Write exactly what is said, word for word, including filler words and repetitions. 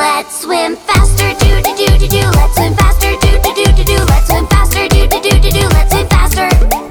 Let's swim faster, do do do do do. Let's swim faster, do do do do do. Let's swim faster, do do do do do. Let's swim faster.